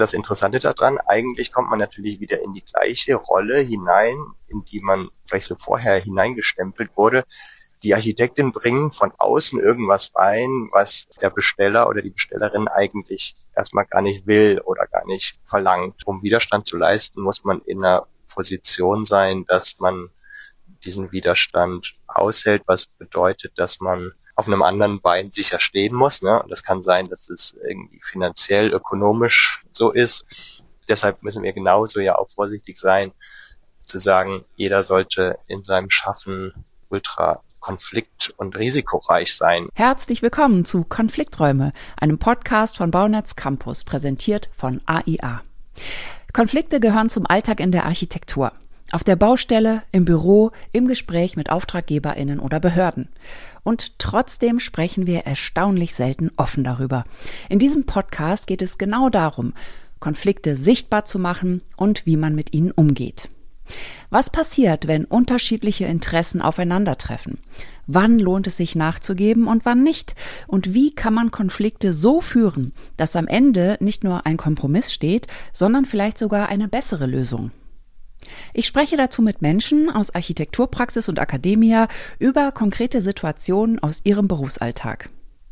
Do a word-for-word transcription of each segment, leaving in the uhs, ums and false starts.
das Interessante daran, eigentlich kommt man natürlich wieder in die gleiche Rolle hinein, in die man vielleicht so vorher hineingestempelt wurde. Die Architektin bringen von außen irgendwas rein, was der Besteller oder die Bestellerin eigentlich erstmal gar nicht will oder gar nicht verlangt. Um Widerstand zu leisten, muss man in einer Position sein, dass man diesen Widerstand aushält, was bedeutet, dass man auf einem anderen Bein sicher stehen muss. Ne? Und das kann sein, dass es irgendwie finanziell, ökonomisch so ist. Deshalb müssen wir genauso ja auch vorsichtig sein, zu sagen, jeder sollte in seinem Schaffen ultra konflikt- und risikoreich sein. Herzlich willkommen zu Konflikträume, einem Podcast von Baunetz Campus, präsentiert von A I A. Konflikte gehören zum Alltag in der Architektur. Auf der Baustelle, im Büro, im Gespräch mit AuftraggeberInnen oder Behörden. Und trotzdem sprechen wir erstaunlich selten offen darüber. In diesem Podcast geht es genau darum, Konflikte sichtbar zu machen und wie man mit ihnen umgeht. Was passiert, wenn unterschiedliche Interessen aufeinandertreffen? Wann lohnt es sich nachzugeben und wann nicht? Und wie kann man Konflikte so führen, dass am Ende nicht nur ein Kompromiss steht, sondern vielleicht sogar eine bessere Lösung? Ich spreche dazu mit Menschen aus Architekturpraxis und Akademia über konkrete Situationen aus ihrem Berufsalltag.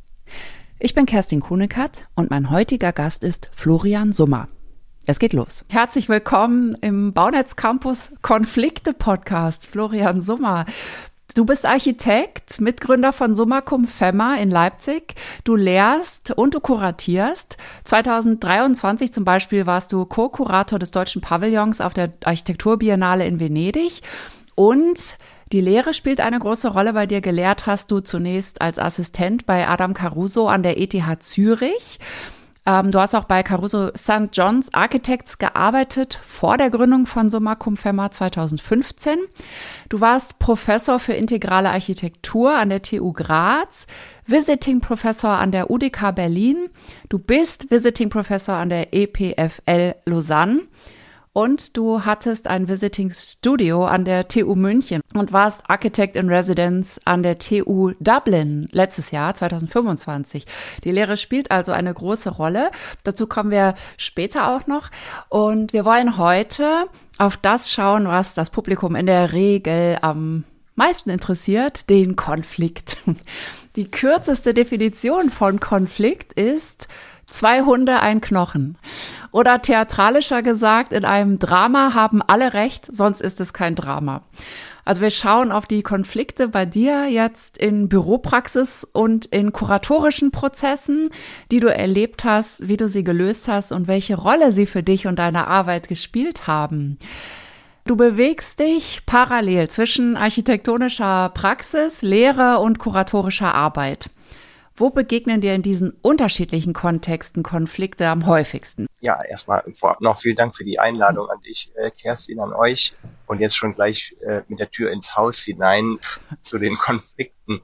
Ich bin Kerstin Kuhnekert und mein heutiger Gast ist Florian Summer. Es geht los. Herzlich willkommen im Baunetz Campus Konflikte Podcast, Florian Summer. Du bist Architekt, Mitgründer von Summa Cum Femma in Leipzig. Du lehrst und du kuratierst. zwanzig dreiundzwanzig zum Beispiel warst du Co-Kurator des Deutschen Pavillons auf der Architekturbiennale in Venedig. Und die Lehre spielt eine große Rolle. Bei dir gelehrt hast du zunächst als Assistent bei Adam Caruso an der E T H Zürich. Du hast auch bei Caruso Sankt John's Architects gearbeitet, vor der Gründung von Summa Cum Femma zweitausendfünfzehn. Du warst Professor für integrale Architektur an der T U Graz, Visiting Professor an der U D K Berlin. Du bist Visiting Professor an der E P F L Lausanne. Und du hattest ein Visiting Studio an der T U München und warst Architect in Residence an der T U Dublin letztes Jahr, zweitausendfünfundzwanzig. Die Lehre spielt also eine große Rolle. Dazu kommen wir später auch noch. Und wir wollen heute auf das schauen, was das Publikum in der Regel am meisten interessiert, den Konflikt. Die kürzeste Definition von Konflikt ist: Zwei Hunde, ein Knochen. Oder theatralischer gesagt, in einem Drama haben alle recht, sonst ist es kein Drama. Also wir schauen auf die Konflikte bei dir jetzt in Büropraxis und in kuratorischen Prozessen, die du erlebt hast, wie du sie gelöst hast und welche Rolle sie für dich und deine Arbeit gespielt haben. Du bewegst dich parallel zwischen architektonischer Praxis, Lehre und kuratorischer Arbeit. Wo begegnen dir in diesen unterschiedlichen Kontexten Konflikte am häufigsten? Ja, erstmal vorab noch vielen Dank für die Einladung an dich, äh, Kerstin, an euch. Und jetzt schon gleich äh, mit der Tür ins Haus hinein zu den Konflikten.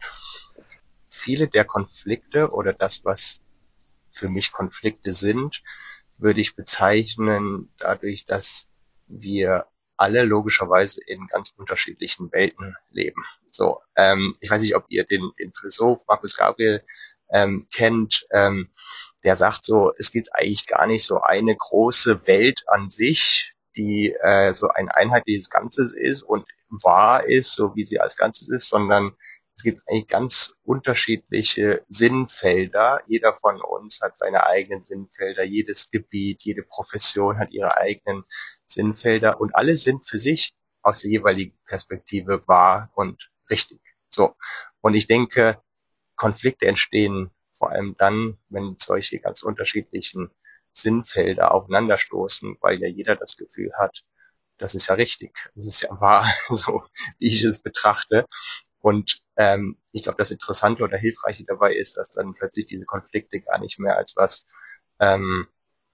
Viele der Konflikte oder das, was für mich Konflikte sind, würde ich bezeichnen dadurch, dass wir alle logischerweise in ganz unterschiedlichen Welten leben. So, ähm, ich weiß nicht, ob ihr den, den Philosoph Marcus Gabriel ähm, kennt, ähm, der sagt so, es gibt eigentlich gar nicht so eine große Welt an sich, die äh, so ein einheitliches Ganzes ist und wahr ist, so wie sie als Ganzes ist, sondern es gibt eigentlich ganz unterschiedliche Sinnfelder. Jeder von uns hat seine eigenen Sinnfelder. Jedes Gebiet, jede Profession hat ihre eigenen Sinnfelder. Und alle sind für sich aus der jeweiligen Perspektive wahr und richtig. So. Und ich denke, Konflikte entstehen vor allem dann, wenn solche ganz unterschiedlichen Sinnfelder aufeinanderstoßen, weil ja jeder das Gefühl hat, das ist ja richtig, das ist ja wahr, so wie ich es betrachte. Und ähm, ich glaube, das Interessante oder Hilfreiche dabei ist, dass dann plötzlich diese Konflikte gar nicht mehr als was ähm,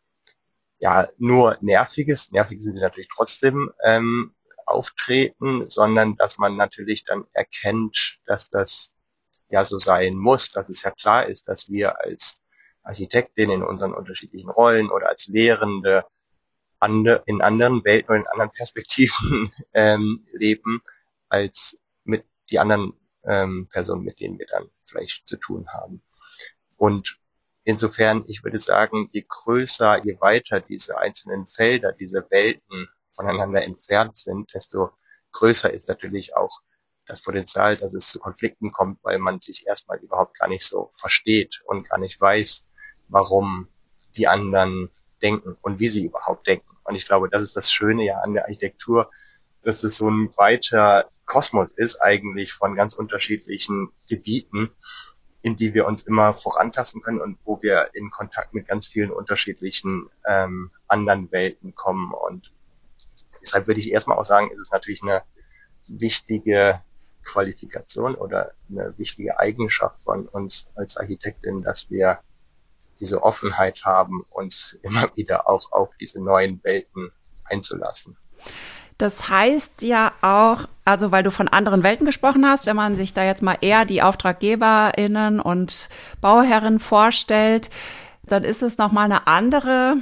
ja nur Nerviges, nervig sind sie natürlich trotzdem, ähm, auftreten, sondern dass man natürlich dann erkennt, dass das ja so sein muss, dass es ja klar ist, dass wir als Architektin in unseren unterschiedlichen Rollen oder als Lehrende ande, in anderen Welten oder in anderen Perspektiven ähm, leben, als mit die anderen ähm, Personen, mit denen wir dann vielleicht zu tun haben. Und insofern, ich würde sagen, je größer, je weiter diese einzelnen Felder, diese Welten voneinander entfernt sind, desto größer ist natürlich auch das Potenzial, dass es zu Konflikten kommt, weil man sich erstmal überhaupt gar nicht so versteht und gar nicht weiß, warum die anderen denken und wie sie überhaupt denken. Und ich glaube, das ist das Schöne ja an der Architektur, dass es so ein weiter Kosmos ist eigentlich von ganz unterschiedlichen Gebieten, in die wir uns immer vorantasten können und wo wir in Kontakt mit ganz vielen unterschiedlichen ähm, anderen Welten kommen. Und deshalb würde ich erstmal auch sagen, ist es natürlich eine wichtige Qualifikation oder eine wichtige Eigenschaft von uns als Architektin, dass wir diese Offenheit haben, uns immer wieder auch auf diese neuen Welten einzulassen. Das heißt ja auch, also weil du von anderen Welten gesprochen hast, wenn man sich da jetzt mal eher die AuftraggeberInnen und Bauherren vorstellt, dann ist es nochmal eine andere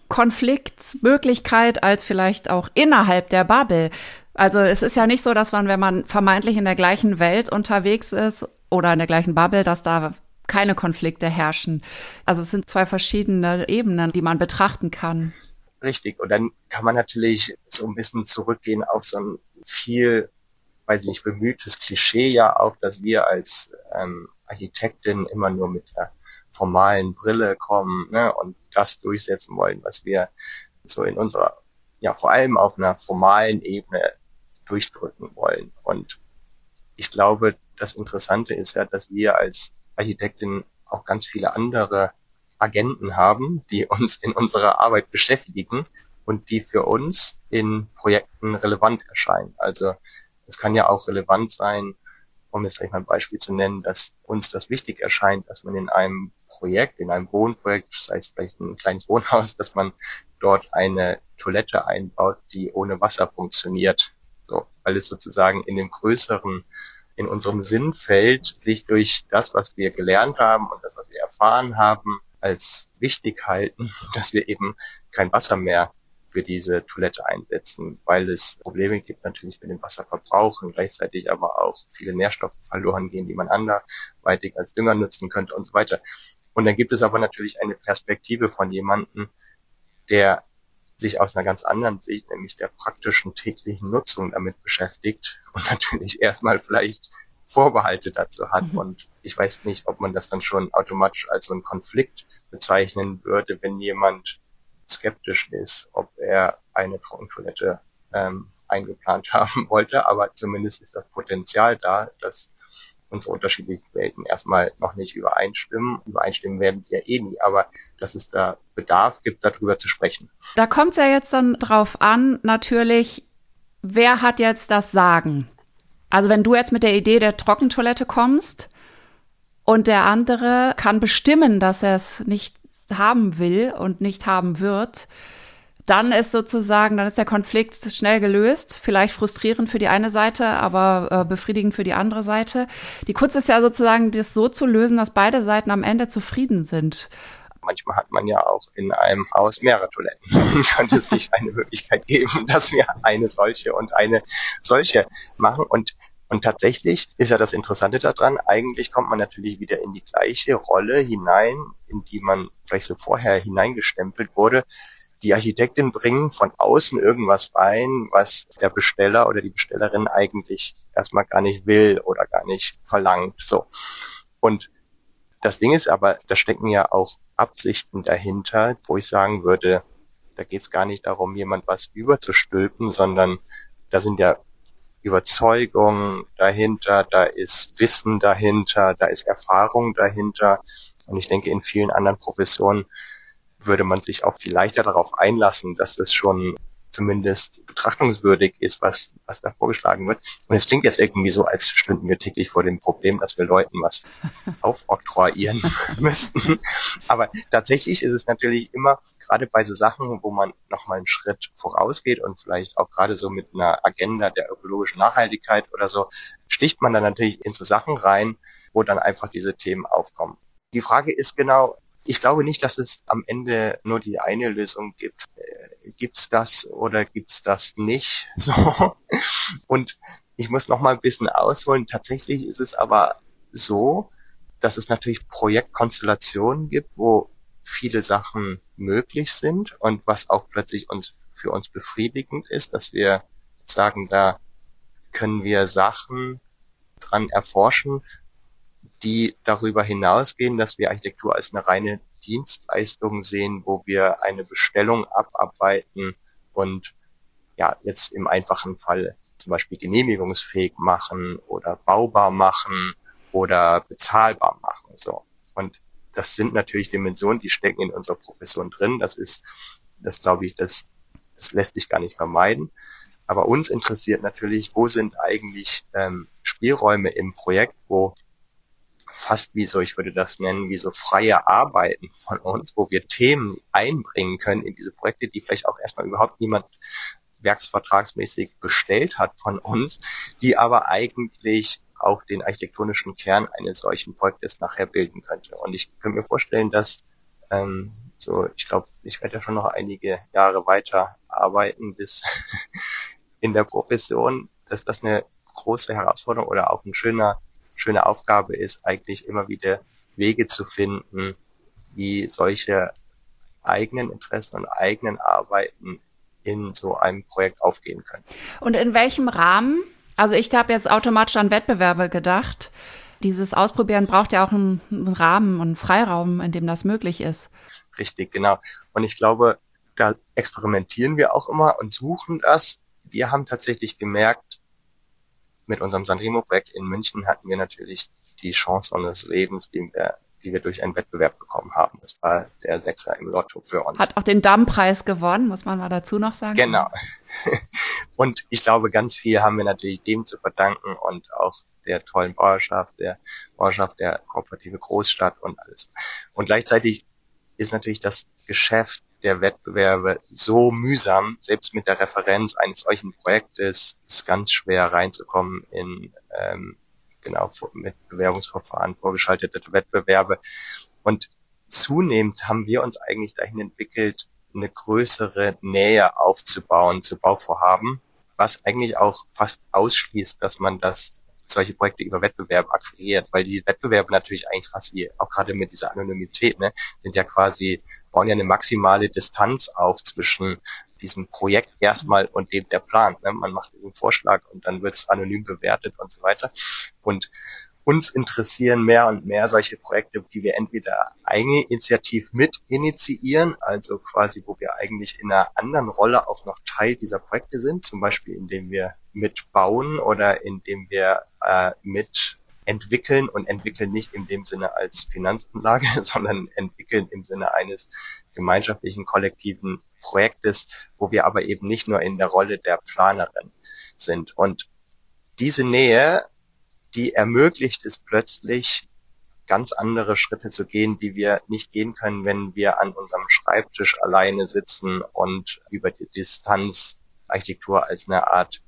Konfliktmöglichkeit als vielleicht auch innerhalb der Bubble. Also es ist ja nicht so, dass man, wenn man vermeintlich in der gleichen Welt unterwegs ist oder in der gleichen Bubble, dass da keine Konflikte herrschen. Also es sind zwei verschiedene Ebenen, die man betrachten kann. Richtig. Und dann kann man natürlich so ein bisschen zurückgehen auf so ein viel, weiß ich nicht, bemühtes Klischee ja auch, dass wir als ähm, Architektin immer nur mit der formalen Brille kommen, ne, und das durchsetzen wollen, was wir so in unserer, ja, vor allem auf einer formalen Ebene durchdrücken wollen. Und ich glaube, das Interessante ist ja, dass wir als Architektin auch ganz viele andere Agenten haben, die uns in unserer Arbeit beschäftigen und die für uns in Projekten relevant erscheinen. Also es kann ja auch relevant sein, um jetzt gleich mal ein Beispiel zu nennen, dass uns das wichtig erscheint, dass man in einem Projekt, in einem Wohnprojekt, sei es vielleicht ein kleines Wohnhaus, dass man dort eine Toilette einbaut, die ohne Wasser funktioniert. So, weil es sozusagen in dem größeren, in unserem Sinnfeld sich durch das, was wir gelernt haben und das, was wir erfahren haben, als wichtig halten, dass wir eben kein Wasser mehr für diese Toilette einsetzen, weil es Probleme gibt natürlich mit dem Wasserverbrauch und gleichzeitig aber auch viele Nährstoffe verloren gehen, die man anderweitig als Dünger nutzen könnte und so weiter. Und dann gibt es aber natürlich eine Perspektive von jemandem, der sich aus einer ganz anderen Sicht, nämlich der praktischen täglichen Nutzung damit beschäftigt und natürlich erstmal vielleicht Vorbehalte dazu hat. Und ich weiß nicht, ob man das dann schon automatisch als so einen Konflikt bezeichnen würde, wenn jemand skeptisch ist, ob er eine Trockentoilette ähm, eingeplant haben wollte. Aber zumindest ist das Potenzial da, dass unsere unterschiedlichen Welten erstmal noch nicht übereinstimmen. Übereinstimmen werden sie ja eh nie, aber dass es da Bedarf gibt, darüber zu sprechen. Da kommt es ja jetzt dann drauf an, natürlich, wer hat jetzt das Sagen? Also wenn du jetzt mit der Idee der Trockentoilette kommst und der andere kann bestimmen, dass er es nicht haben will und nicht haben wird, dann ist sozusagen, dann ist der Konflikt schnell gelöst, vielleicht frustrierend für die eine Seite, aber äh, befriedigend für die andere Seite. Die Kunst ist ja sozusagen, das so zu lösen, dass beide Seiten am Ende zufrieden sind. Manchmal hat man ja auch in einem Haus mehrere Toiletten. Könnte es nicht eine Möglichkeit geben, dass wir eine solche und eine solche machen? Und Und tatsächlich ist ja das Interessante daran, eigentlich kommt man natürlich wieder in die gleiche Rolle hinein, in die man vielleicht so vorher hineingestempelt wurde. Die Architekten bringen von außen irgendwas rein, was der Besteller oder die Bestellerin eigentlich erstmal gar nicht will oder gar nicht verlangt. So. Und das Ding ist aber, da stecken ja auch Absichten dahinter, wo ich sagen würde, da geht es gar nicht darum, jemand was überzustülpen, sondern da sind ja Überzeugung dahinter, da ist Wissen dahinter, da ist Erfahrung dahinter. Und ich denke, in vielen anderen Professionen würde man sich auch viel leichter darauf einlassen, dass das schon zumindest betrachtungswürdig ist, was was da vorgeschlagen wird. Und es klingt jetzt irgendwie so, als stünden wir täglich vor dem Problem, dass wir Leuten was aufoktroyieren müssten. Aber tatsächlich ist es natürlich immer, gerade bei so Sachen, wo man nochmal einen Schritt vorausgeht und vielleicht auch gerade so mit einer Agenda der ökologischen Nachhaltigkeit oder so, sticht man dann natürlich in so Sachen rein, wo dann einfach diese Themen aufkommen. Die Frage ist genau, ich glaube nicht, dass es am Ende nur die eine Lösung gibt. Äh, gibt's das oder gibt's das nicht? So. Und ich muss noch mal ein bisschen ausholen. Tatsächlich ist es aber so, dass es natürlich Projektkonstellationen gibt, wo viele Sachen möglich sind und was auch plötzlich uns für uns befriedigend ist, dass wir sagen, da können wir Sachen dran erforschen, die darüber hinausgehen, dass wir Architektur als eine reine Dienstleistung sehen, wo wir eine Bestellung abarbeiten und ja, jetzt im einfachen Fall zum Beispiel genehmigungsfähig machen oder baubar machen oder bezahlbar machen, so. Und das sind natürlich Dimensionen, die stecken in unserer Profession drin. Das ist, das glaube ich, das, das lässt sich gar nicht vermeiden. Aber uns interessiert natürlich, wo sind eigentlich ähm, Spielräume im Projekt, wo fast wie so, ich würde das nennen, wie so freie Arbeiten von uns, wo wir Themen einbringen können in diese Projekte, die vielleicht auch erstmal überhaupt niemand werksvertragsmäßig bestellt hat von uns, die aber eigentlich auch den architektonischen Kern eines solchen Projektes nachher bilden könnte. Und ich könnte mir vorstellen, dass ähm, so, ich glaube, ich werde ja schon noch einige Jahre weiter arbeiten bis in der Profession, dass das eine große Herausforderung oder auch eine schöne, schöne Aufgabe ist, eigentlich immer wieder Wege zu finden, wie solche eigenen Interessen und eigenen Arbeiten in so einem Projekt aufgehen können. Und in welchem Rahmen? Also ich habe jetzt automatisch an Wettbewerbe gedacht. Dieses Ausprobieren braucht ja auch einen, einen Rahmen und einen Freiraum, in dem das möglich ist. Richtig, genau. Und ich glaube, da experimentieren wir auch immer und suchen das. Wir haben tatsächlich gemerkt, mit unserem Sanremo-Projekt in München hatten wir natürlich die Chance unseres Lebens, die wir, die wir durch einen Wettbewerb bekommen haben. Das war der Sechser im Lotto für uns. Hat auch den Damm-Preis gewonnen, muss man mal dazu noch sagen. Genau. Und ich glaube, ganz viel haben wir natürlich dem zu verdanken und auch der tollen Bauerschaft, der Bauerschaft, der kooperative Großstadt und alles. Und gleichzeitig ist natürlich das Geschäft der Wettbewerbe so mühsam, selbst mit der Referenz eines solchen Projektes ist ganz schwer reinzukommen in ähm, genau mit Bewerbungsverfahren, vorgeschaltete Wettbewerbe. Und zunehmend haben wir uns eigentlich dahin entwickelt, eine größere Nähe aufzubauen zu Bauvorhaben, was eigentlich auch fast ausschließt, dass man das solche Projekte über Wettbewerb akquiriert, weil die Wettbewerbe natürlich eigentlich fast wie, auch gerade mit dieser Anonymität, ne, sind ja quasi, bauen ja eine maximale Distanz auf zwischen diesem Projekt erstmal und dem, der plant, ne. Man macht diesen Vorschlag und dann wird es anonym bewertet und so weiter. Und uns interessieren mehr und mehr solche Projekte, die wir entweder eigeninitiativ mit initiieren, also quasi, wo wir eigentlich in einer anderen Rolle auch noch Teil dieser Projekte sind, zum Beispiel indem wir mitbauen oder indem wir äh, mit entwickeln und entwickeln nicht in dem Sinne als Finanzanlage, sondern entwickeln im Sinne eines gemeinschaftlichen, kollektiven Projektes, wo wir aber eben nicht nur in der Rolle der Planerin sind. Und diese Nähe, die ermöglicht es plötzlich, ganz andere Schritte zu gehen, die wir nicht gehen können, wenn wir an unserem Schreibtisch alleine sitzen und über die Distanz Architektur als eine Art,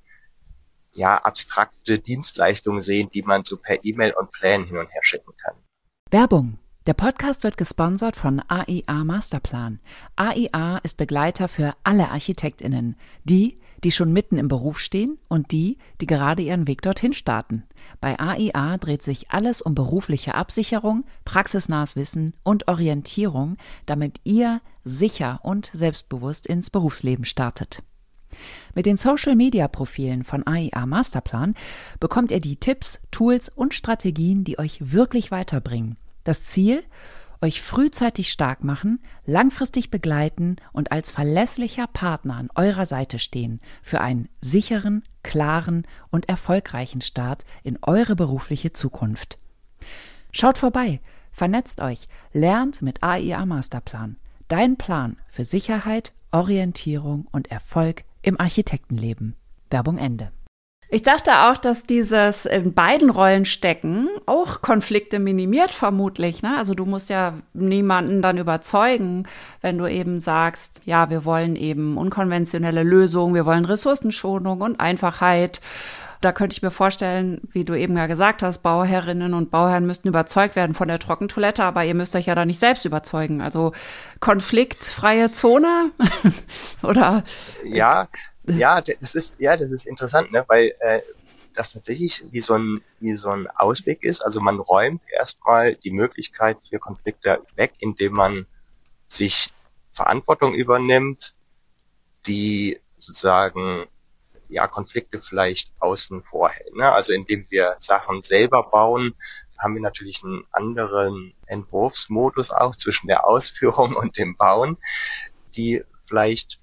ja, abstrakte Dienstleistung sehen, die man so per E-Mail und Plänen hin und her schicken kann. Werbung. Der Podcast wird gesponsert von A I A Masterplan. A I A ist Begleiter für alle ArchitektInnen, die, die schon mitten im Beruf stehen und die, die gerade ihren Weg dorthin starten. Bei A I A dreht sich alles um berufliche Absicherung, praxisnahes Wissen und Orientierung, damit ihr sicher und selbstbewusst ins Berufsleben startet. Mit den Social-Media-Profilen von A I A Masterplan bekommt ihr die Tipps, Tools und Strategien, die euch wirklich weiterbringen. Das Ziel? Euch frühzeitig stark machen, langfristig begleiten und als verlässlicher Partner an eurer Seite stehen für einen sicheren, klaren und erfolgreichen Start in eure berufliche Zukunft. Schaut vorbei, vernetzt euch, lernt mit A I A Masterplan. Dein Plan für Sicherheit, Orientierung und Erfolg im Architektenleben. Werbung Ende. Ich dachte auch, dass dieses in beiden Rollen stecken auch Konflikte minimiert vermutlich, ne? Also du musst ja niemanden dann überzeugen, wenn du eben sagst, ja, wir wollen eben unkonventionelle Lösungen, wir wollen Ressourcenschonung und Einfachheit. Da könnte ich mir vorstellen, wie du eben ja gesagt hast, Bauherrinnen und Bauherren müssten überzeugt werden von der Trockentoilette, aber ihr müsst euch ja da nicht selbst überzeugen. Also konfliktfreie Zone oder? Ja, ja, das ist ja, das ist interessant, ne, weil äh, das tatsächlich wie so ein, wie so ein Ausweg ist. Also man räumt erstmal die Möglichkeit für Konflikte weg, indem man sich Verantwortung übernimmt, die sozusagen ja Konflikte vielleicht außen vor hält. Ne? Also indem wir Sachen selber bauen, haben wir natürlich einen anderen Entwurfsmodus auch zwischen der Ausführung und dem Bauen, die vielleicht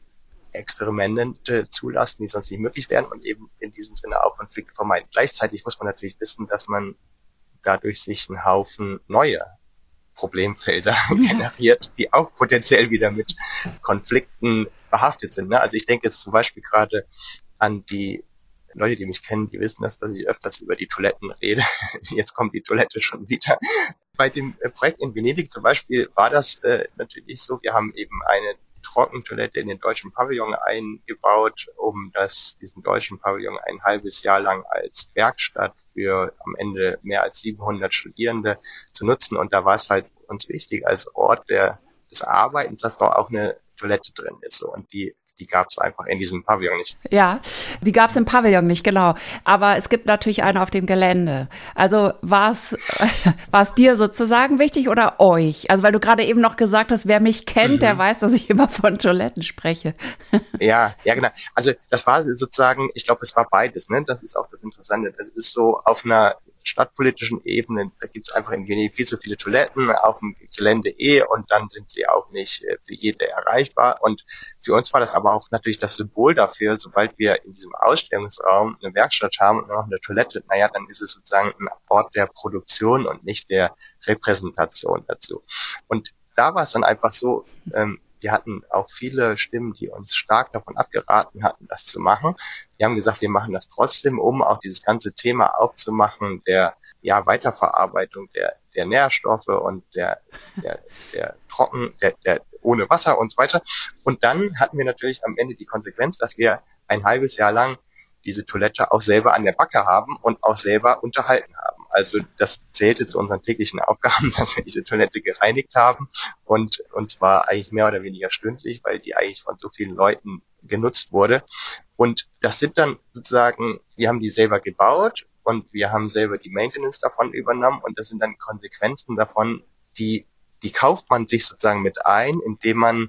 Experimente zulassen, die sonst nicht möglich wären und eben in diesem Sinne auch Konflikte vermeiden. Gleichzeitig muss man natürlich wissen, dass man dadurch sich einen Haufen neue Problemfelder generiert, die auch potenziell wieder mit Konflikten behaftet sind. Ne? Also ich denke jetzt zum Beispiel gerade an die Leute, die mich kennen, die wissen das, dass ich öfters über die Toiletten rede. Jetzt kommt die Toilette schon wieder. Bei dem Projekt in Venedig zum Beispiel war das äh, natürlich so, wir haben eben eine Trockentoilette in den deutschen Pavillon eingebaut, um das, diesen deutschen Pavillon ein halbes Jahr lang als Werkstatt für am Ende mehr als siebenhundert Studierende zu nutzen. Und da war es halt uns wichtig, als Ort der, des Arbeitens, dass da auch eine Toilette drin ist. So. Und die Die gab es einfach in diesem Pavillon nicht. Ja, die gab es im Pavillon nicht, genau. Aber es gibt natürlich eine auf dem Gelände. Also war es war es dir sozusagen wichtig oder euch? Also weil du gerade eben noch gesagt hast, wer mich kennt, mhm. der weiß, dass ich immer von Toiletten spreche. Ja, ja genau. Also das war sozusagen, ich glaube, es war beides. Ne? Das ist auch das Interessante. Das ist so auf einer stadtpolitischen Ebene, da gibt es einfach in Venedig viel zu viele Toiletten, auf dem Gelände eh, und dann sind sie auch nicht für jede erreichbar. Und für uns war das aber auch natürlich das Symbol dafür, sobald wir in diesem Ausstellungsraum eine Werkstatt haben und noch eine Toilette, naja, dann ist es sozusagen ein Ort der Produktion und nicht der Repräsentation dazu. Und da war es dann einfach so, ähm, wir hatten auch viele Stimmen, die uns stark davon abgeraten hatten, das zu machen. Wir haben gesagt, wir machen das trotzdem, um auch dieses ganze Thema aufzumachen, der ja Weiterverarbeitung der der Nährstoffe und der der der trocken, der der ohne Wasser und so weiter. Und dann hatten wir natürlich am Ende die Konsequenz, dass wir ein halbes Jahr lang diese Toilette auch selber an der Backe haben und auch selber unterhalten haben. Also das zählte zu unseren täglichen Aufgaben, dass wir diese Toilette gereinigt haben und und zwar eigentlich mehr oder weniger stündlich, weil die eigentlich von so vielen Leuten genutzt wurde. Und das sind dann sozusagen, wir haben die selber gebaut und wir haben selber die Maintenance davon übernommen und das sind dann Konsequenzen davon, die die kauft man sich sozusagen mit ein, indem man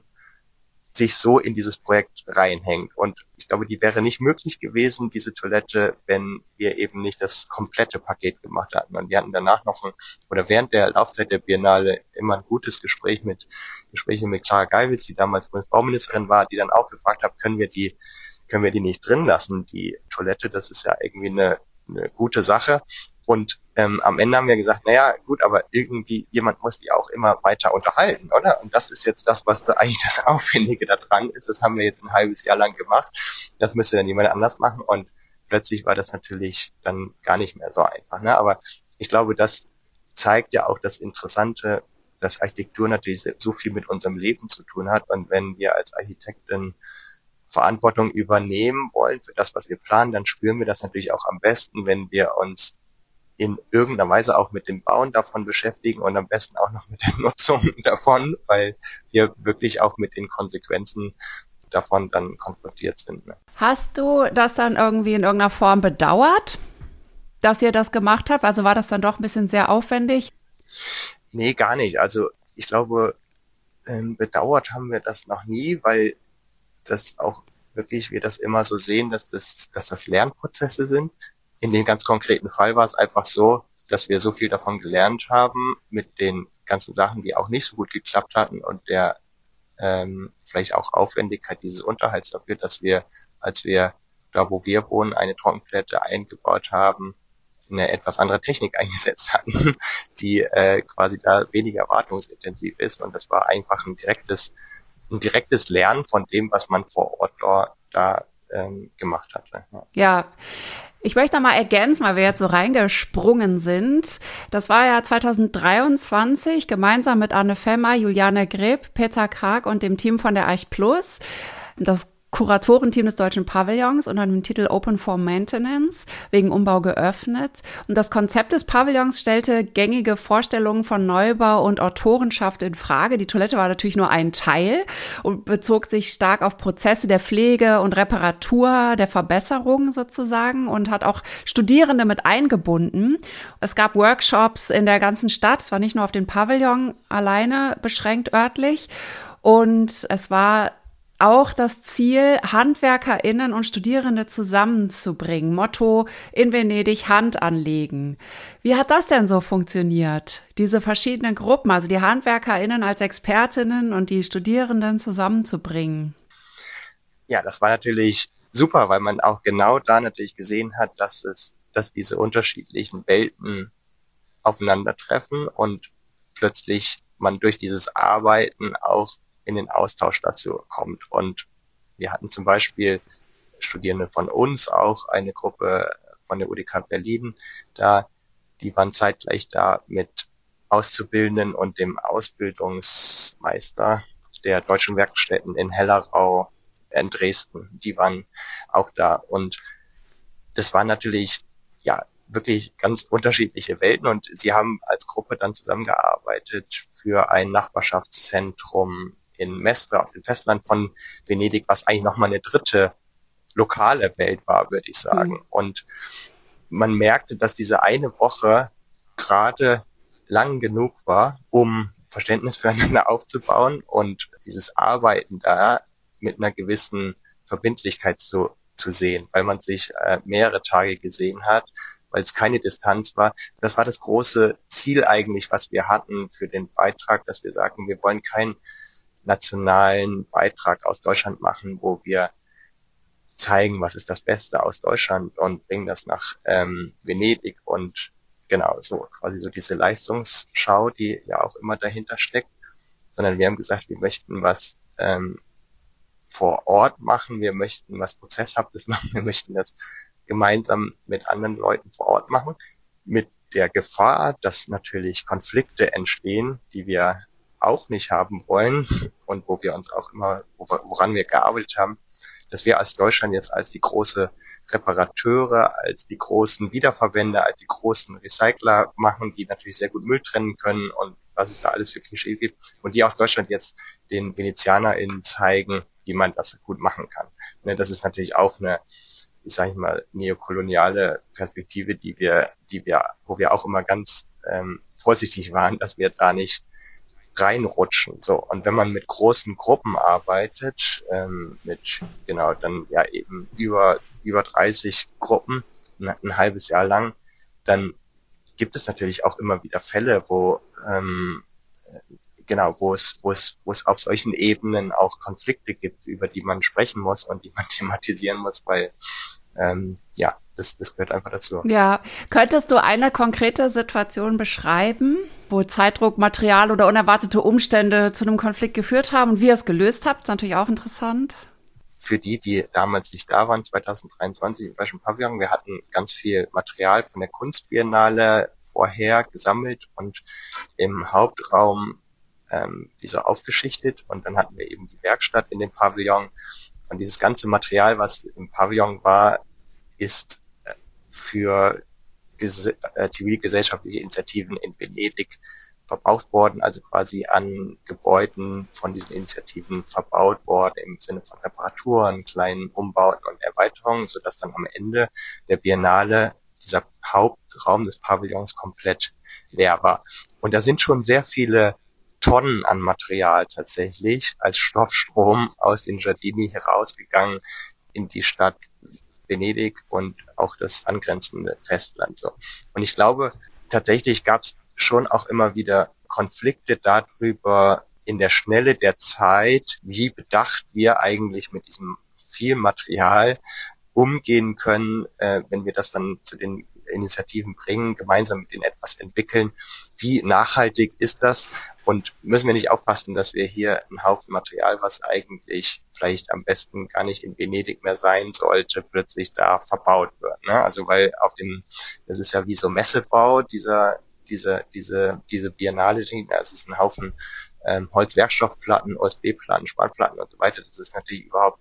sich so in dieses Projekt reinhängt. Und ich glaube, die wäre nicht möglich gewesen, diese Toilette, wenn wir eben nicht das komplette Paket gemacht hatten. Und wir hatten danach noch ein, oder während der Laufzeit der Biennale immer ein gutes Gespräch mit, Gespräche mit Clara Geiwitz, die damals Bundesbauministerin war, die dann auch gefragt hat, können wir die, können wir die nicht drin lassen? Die Toilette, das ist ja irgendwie eine, eine gute Sache. Und ähm, am Ende haben wir gesagt, naja, gut, aber irgendwie, jemand muss die auch immer weiter unterhalten, oder? Und das ist jetzt das, was da eigentlich das Aufwendige da dran ist. Das haben wir jetzt ein halbes Jahr lang gemacht. Das müsste dann jemand anders machen. Und plötzlich war das natürlich dann gar nicht mehr so einfach. Ne? Aber ich glaube, das zeigt ja auch das Interessante, dass Architektur natürlich so viel mit unserem Leben zu tun hat. Und wenn wir als Architekten Verantwortung übernehmen wollen für das, was wir planen, dann spüren wir das natürlich auch am besten, wenn wir uns in irgendeiner Weise auch mit dem Bauen davon beschäftigen und am besten auch noch mit der Nutzung davon, weil wir wirklich auch mit den Konsequenzen davon dann konfrontiert sind. Ne? Hast du das dann irgendwie in irgendeiner Form bedauert, dass ihr das gemacht habt? Also war das dann doch ein bisschen sehr aufwendig? Nee, gar nicht. Also ich glaube, ähm, bedauert haben wir das noch nie, weil das auch wirklich, wir das immer so sehen, dass das, dass das Lernprozesse sind. In dem ganz konkreten Fall war es einfach so, dass wir so viel davon gelernt haben mit den ganzen Sachen, die auch nicht so gut geklappt hatten und der ähm, vielleicht auch Aufwendigkeit dieses Unterhalts dafür, dass wir, als wir da, wo wir wohnen, eine Trockentoilette eingebaut haben, eine etwas andere Technik eingesetzt hatten, die äh, quasi da weniger wartungsintensiv ist. Und das war einfach ein direktes, ein direktes Lernen von dem, was man vor Ort da, da ähm, gemacht hat. Ne? Ja. ja. Ich möchte noch mal ergänzen, weil wir jetzt so reingesprungen sind. Das war ja zwanzig dreiundzwanzig gemeinsam mit Anne Femmer, Juliane Greb, Peter Karg und dem Team von der Arch Plus. Das Kuratorenteam des Deutschen Pavillons unter dem Titel Open for Maintenance wegen Umbau geöffnet. Und das Konzept des Pavillons stellte gängige Vorstellungen von Neubau und Autorenschaft in Frage. Die Toilette war natürlich nur ein Teil und bezog sich stark auf Prozesse der Pflege und Reparatur, der Verbesserung sozusagen und hat auch Studierende mit eingebunden. Es gab Workshops in der ganzen Stadt. Es war nicht nur auf den Pavillon alleine beschränkt örtlich. Und es war auch das Ziel, HandwerkerInnen und Studierende zusammenzubringen. Motto: in Venedig Hand anlegen. Wie hat das denn so funktioniert? Diese verschiedenen Gruppen, also die HandwerkerInnen als Expertinnen und die Studierenden zusammenzubringen? Ja, das war natürlich super, weil man auch genau da natürlich gesehen hat, dass es, dass diese unterschiedlichen Welten aufeinandertreffen und plötzlich man durch dieses Arbeiten auch in den Austausch dazu kommt. Und wir hatten zum Beispiel Studierende von uns, auch eine Gruppe von der U D K Berlin, da, die waren zeitgleich da mit Auszubildenden und dem Ausbildungsmeister der Deutschen Werkstätten in Hellerau in Dresden. Die waren auch da. Und das war natürlich, ja, wirklich ganz unterschiedliche Welten und sie haben als Gruppe dann zusammengearbeitet für ein Nachbarschaftszentrum in Mestre auf dem Festland von Venedig, was eigentlich nochmal eine dritte lokale Welt war, würde ich sagen. Mhm. Und man merkte, dass diese eine Woche gerade lang genug war, um Verständnis füreinander aufzubauen und dieses Arbeiten da mit einer gewissen Verbindlichkeit zu, zu sehen, weil man sich äh, mehrere Tage gesehen hat, weil es keine Distanz war. Das war das große Ziel eigentlich, was wir hatten für den Beitrag, dass wir sagen, wir wollen keinen nationalen Beitrag aus Deutschland machen, wo wir zeigen, was ist das Beste aus Deutschland und bringen das nach ähm, Venedig und genau, so quasi so diese Leistungsschau, die ja auch immer dahinter steckt, sondern wir haben gesagt, wir möchten was ähm, vor Ort machen, wir möchten was Prozesshaftes machen, wir möchten das gemeinsam mit anderen Leuten vor Ort machen, mit der Gefahr, dass natürlich Konflikte entstehen, die wir auch nicht haben wollen und wo wir uns auch immer, woran wir gearbeitet haben, dass wir als Deutschland jetzt als die große Reparateure, als die großen Wiederverwender, als die großen Recycler machen, die natürlich sehr gut Müll trennen können und was es da alles für Klischee gibt und die aus Deutschland jetzt den VenezianerInnen zeigen, wie man das gut machen kann. Das ist natürlich auch eine, ich sage mal, neokoloniale Perspektive, die wir, die wir, wo wir auch immer ganz ähm, vorsichtig waren, dass wir da nicht reinrutschen. So, und wenn man mit großen Gruppen arbeitet, ähm, mit genau dann ja eben über über dreißig Gruppen ein, ein halbes Jahr lang, dann gibt es natürlich auch immer wieder Fälle, wo ähm, genau, wo es wo es wo es auf solchen Ebenen auch Konflikte gibt, über die man sprechen muss und die man thematisieren muss, weil ähm, ja, das das gehört einfach dazu. Ja, könntest du eine konkrete Situation beschreiben, wo Zeitdruck, Material oder unerwartete Umstände zu einem Konflikt geführt haben und wie ihr es gelöst habt? Das ist natürlich auch interessant. Für die, die damals nicht da waren, zwanzig dreiundzwanzig im Deutschen Pavillon, wir hatten ganz viel Material von der Kunstbiennale vorher gesammelt und im Hauptraum ähm, wie so aufgeschichtet und dann hatten wir eben die Werkstatt in dem Pavillon und dieses ganze Material, was im Pavillon war, ist äh, für ges- äh, zivilgesellschaftliche Initiativen in Venedig verbraucht worden, also quasi an Gebäuden von diesen Initiativen verbaut worden im Sinne von Reparaturen, kleinen Umbauten und Erweiterungen, sodass dann am Ende der Biennale dieser Hauptraum des Pavillons komplett leer war. Und da sind schon sehr viele Tonnen an Material tatsächlich als Stoffstrom aus den Giardini herausgegangen in die Stadt Venedig und auch das angrenzende Festland. So. Und ich glaube, tatsächlich gab es schon auch immer wieder Konflikte darüber in der Schnelle der Zeit, wie bedacht wir eigentlich mit diesem viel Material umgehen können, äh, wenn wir das dann zu den Initiativen bringen, gemeinsam mit denen etwas entwickeln. Wie nachhaltig ist das? Und müssen wir nicht aufpassen, dass wir hier einen Haufen Material, was eigentlich vielleicht am besten gar nicht in Venedig mehr sein sollte, plötzlich da verbaut wird. Ne? Also weil auf dem, das ist ja wie so Messebau, dieser, diese, diese, diese Biennale, da ist es ein Haufen ähm, Holzwerkstoffplatten, O S B-Platten, Spanplatten und so weiter. Das ist natürlich überhaupt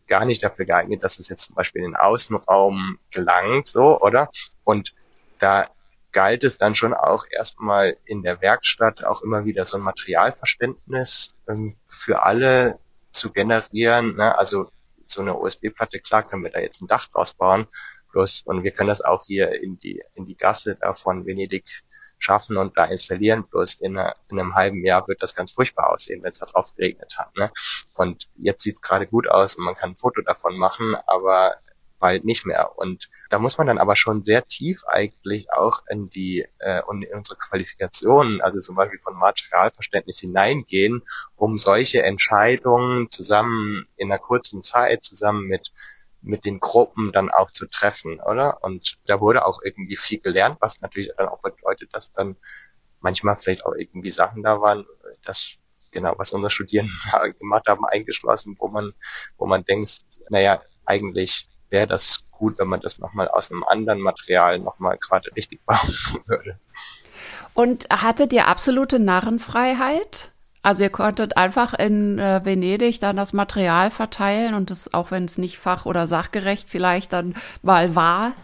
gar nicht dafür geeignet, dass es jetzt zum Beispiel in den Außenraum gelangt, so, oder? Und da galt es dann schon auch erstmal in der Werkstatt auch immer wieder so ein Materialverständnis ähm, für alle zu generieren, ne? Also so eine U S B-Platte, klar können wir da jetzt ein Dach draus bauen, bloß, und wir können das auch hier in die in die Gasse da von Venedig schaffen und da installieren, bloß in, einer, in einem halben Jahr wird das ganz furchtbar aussehen, wenn es da drauf geregnet hat, ne? Und jetzt sieht's gerade gut aus und man kann ein Foto davon machen, aber bald nicht mehr. Und da muss man dann aber schon sehr tief eigentlich auch in die äh, und in unsere Qualifikationen, also zum Beispiel von Materialverständnis hineingehen, um solche Entscheidungen zusammen in einer kurzen Zeit, zusammen mit mit den Gruppen dann auch zu treffen, oder? Und da wurde auch irgendwie viel gelernt, was natürlich dann auch bedeutet, dass dann manchmal vielleicht auch irgendwie Sachen da waren, das genau, was unsere Studierenden gemacht haben, eingeschlossen, wo man, wo man denkt, naja, eigentlich wäre das gut, wenn man das nochmal aus einem anderen Material nochmal gerade richtig bauen würde. Und hattet ihr absolute Narrenfreiheit? Also ihr konntet einfach in äh, Venedig dann das Material verteilen und das, auch wenn es nicht fach- oder sachgerecht vielleicht dann mal war?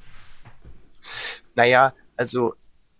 Naja, also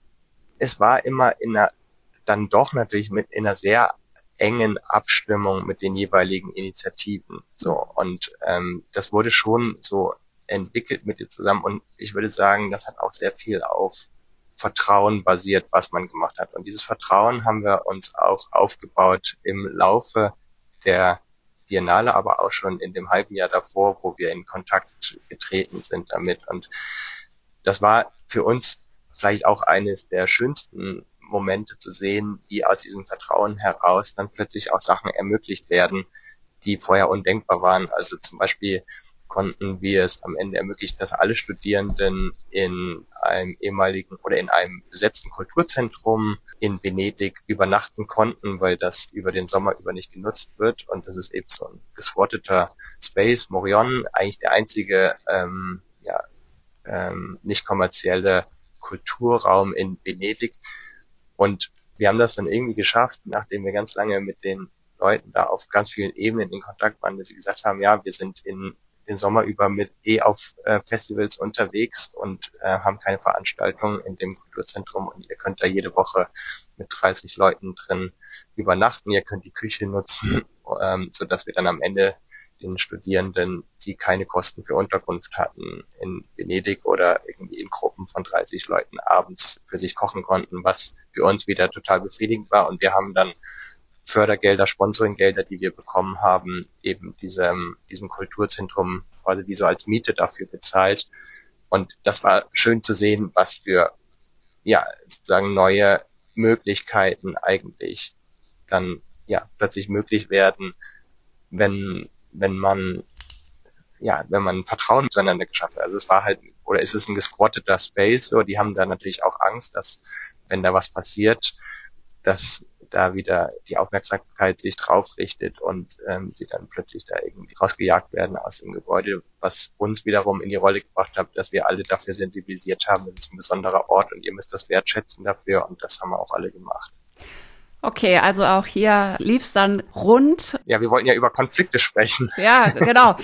es war immer in einer, dann doch natürlich mit in einer sehr engen Abstimmung mit den jeweiligen Initiativen. So, und ähm, das wurde schon so entwickelt mit dir zusammen. Und ich würde sagen, das hat auch sehr viel auf Vertrauen basiert, was man gemacht hat. Und dieses Vertrauen haben wir uns auch aufgebaut im Laufe der Biennale, aber auch schon in dem halben Jahr davor, wo wir in Kontakt getreten sind damit. Und das war für uns vielleicht auch eines der schönsten Momente zu sehen, wie aus diesem Vertrauen heraus dann plötzlich auch Sachen ermöglicht werden, die vorher undenkbar waren. Also zum Beispiel konnten wir es am Ende ermöglichen, dass alle Studierenden in einem ehemaligen oder in einem besetzten Kulturzentrum in Venedig übernachten konnten, weil das über den Sommer über nicht genutzt wird. Und das ist eben so ein gesquatteter Space, Morion, eigentlich der einzige ähm, ja, ähm, nicht kommerzielle Kulturraum in Venedig. Und wir haben das dann irgendwie geschafft, nachdem wir ganz lange mit den Leuten da auf ganz vielen Ebenen in Kontakt waren, dass sie gesagt haben, ja, wir sind in den Sommer über mit eh auf äh, Festivals unterwegs und äh, haben keine Veranstaltungen in dem Kulturzentrum und ihr könnt da jede Woche mit dreißig Leuten drin übernachten, ihr könnt die Küche nutzen, ähm, so dass wir dann am Ende den Studierenden, die keine Kosten für Unterkunft hatten, in Venedig oder irgendwie in Gruppen von dreißig Leuten abends für sich kochen konnten, was für uns wieder total befriedigend war. Und wir haben dann Fördergelder, Sponsoringgelder, die wir bekommen haben, eben diesem, diesem Kulturzentrum quasi wie so als Miete dafür bezahlt. Und das war schön zu sehen, was für, ja, sozusagen neue Möglichkeiten eigentlich dann, ja, plötzlich möglich werden, wenn, wenn man, ja, wenn man Vertrauen zueinander geschafft hat. Also es war halt, oder ist es ein gesquatteter Space, so, die haben da natürlich auch Angst, dass, wenn da was passiert, dass da wieder die Aufmerksamkeit sich drauf richtet und ähm, sie dann plötzlich da irgendwie rausgejagt werden aus dem Gebäude, was uns wiederum in die Rolle gebracht hat, dass wir alle dafür sensibilisiert haben, das ist ein besonderer Ort und ihr müsst das wertschätzen dafür und das haben wir auch alle gemacht. Okay, also auch hier lief's dann rund. Ja, wir wollten ja über Konflikte sprechen. Ja, genau.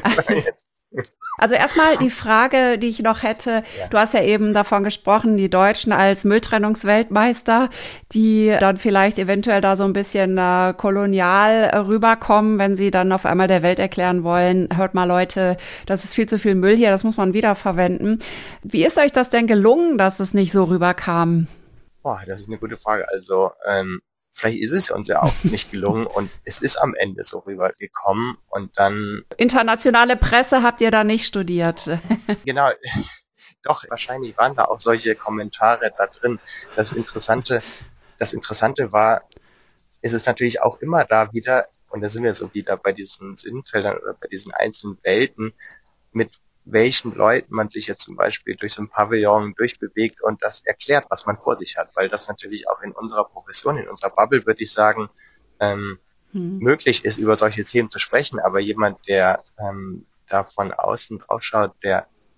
Also erstmal die Frage, die ich noch hätte, ja. Du hast ja eben davon gesprochen, die Deutschen als Mülltrennungsweltmeister, die dann vielleicht eventuell da so ein bisschen äh, kolonial äh, rüberkommen, wenn sie dann auf einmal der Welt erklären wollen, hört mal Leute, das ist viel zu viel Müll hier, das muss man wiederverwenden. Wie ist euch das denn gelungen, dass es nicht so rüberkam? Boah, das ist eine gute Frage. Also ähm, vielleicht ist es uns ja auch nicht gelungen und es ist am Ende so rübergekommen und dann... Internationale Presse habt ihr da nicht studiert. Genau, doch, wahrscheinlich waren da auch solche Kommentare da drin. Das Interessante, das Interessante war, ist es natürlich auch immer da wieder, und da sind wir so wieder bei diesen Sinnfeldern oder bei diesen einzelnen Welten, mit welchen Leuten man sich jetzt zum Beispiel durch so ein Pavillon durchbewegt und das erklärt, was man vor sich hat, weil das natürlich auch in unserer Profession, in unserer Bubble, würde ich sagen, ähm, hm. möglich ist, über solche Themen zu sprechen, aber jemand, der ähm, da von außen drauf schaut, der